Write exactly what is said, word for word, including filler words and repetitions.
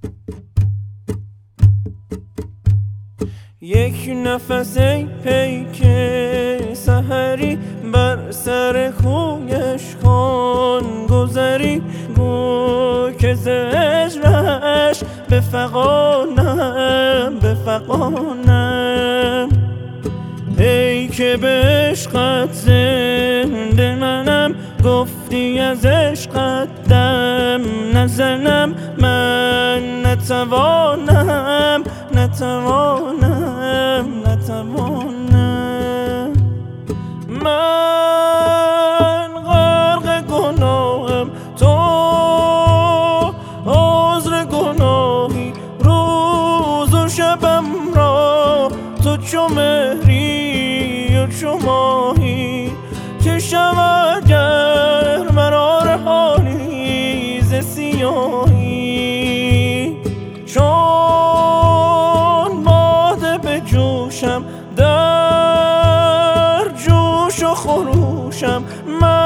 یک نفس ای پیک سحری بر سر کویش کن گذری، گو که ز هجرش بفغانم بفغانم. ای که به عشقت زنده منم، گفتی از عشقت دم نزنم. من نتوانم نتوانم نتوانم. من غرق گناهم، تو عذر گناهی. روز و شبم را تو چو مهری و چو ماهی. که شود گر مرا رهانی ز سیاهی. چون باده به جوشم در جوش و خروشم من